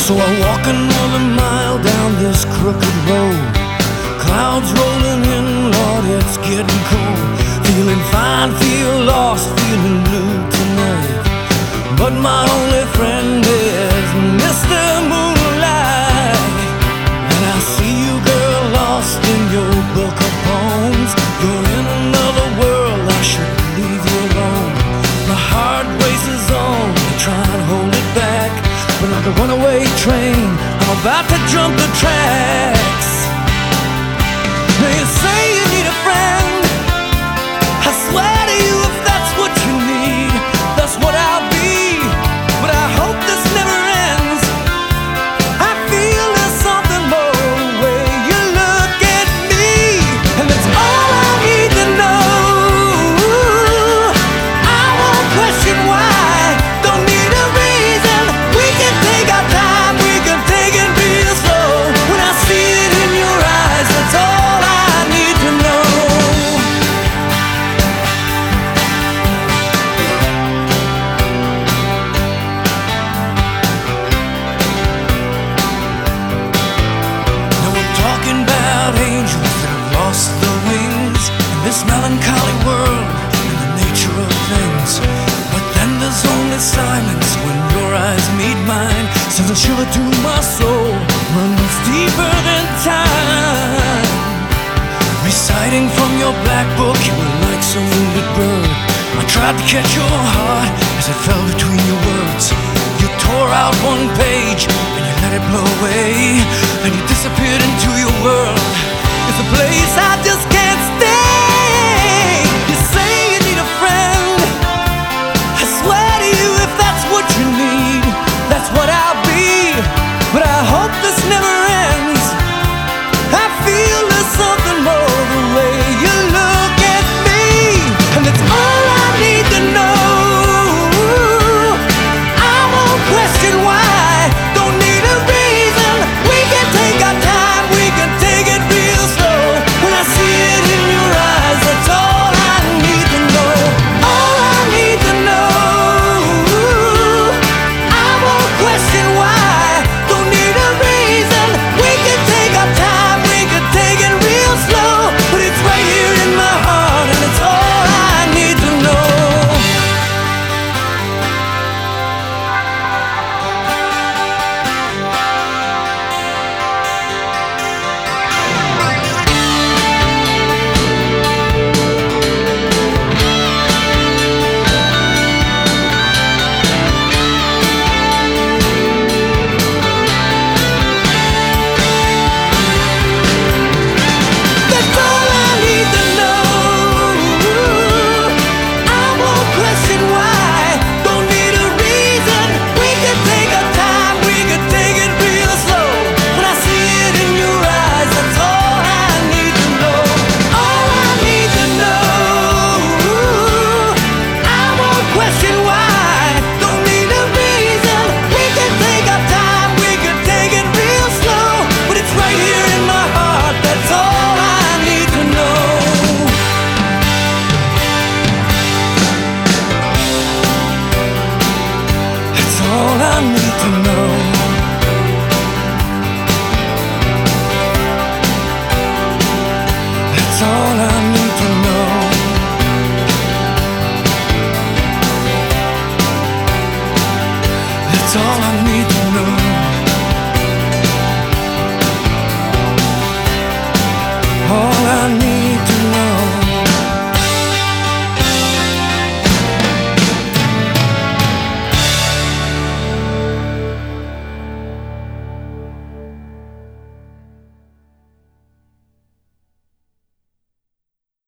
So I walk another mile down this crooked road. Clouds rolling in, Lord, it's getting cold. Feeling fine, feel lost, feeling blue tonight. But my only friend is Mr. Moonlight. And I see you, girl, lost in your book of poems. You're in another world, I should leave you alone. My heart races on, I try and hold it back, but like a runaway train, I'm about to jump the tracks. Now you say you need a friend. I swear to you, if that's what you need, that's what I'll be. But I hope this never ends. I feel there's something more the way you look at me, and that's all I need to know. I won't question why, don't need a reason. We can take our time, we can take it real slow. When I see it in your eyes, that's all I need to know. Now we're talking about angels that have lost their wings in this melancholy world and the nature of things. But then there's only silence when your eyes meet mine. Sends a shiver to my soul, runs deeper than time. Reciting from your black book, you were like some wounded bird. I tried to catch your heart as it fell between your words. You tore out one page and you let it blow away. Then you disappeared into your world. It's a place I just can't stay. You say you need a friend. I swear to you, if that's what you need, that's what I'll be. But I hope this never ends. I feel there's something more the way you look at me, and that's all I need to know. I won't question why, don't need a reason. We can take our time, we can take it real slow. When I see it in your eyes, that's all I need to know. All I need to know. I won't question why, don't need a reason. We can take our time, we can take it real slow. But it's right here in my heart, and it's all I need to know. That's all I need to know. I won't question why, don't need a reason. We can take our time, we can take it real slow. When I see it in your eyes, that's all I need to know. All I need to know. I won't question why, don't need a reason. We can take our time, we can take it real slow. But it's right here in my heart, that's all I need to know. That's all I need to know. That's all I need to know. That's all I need to know. All I need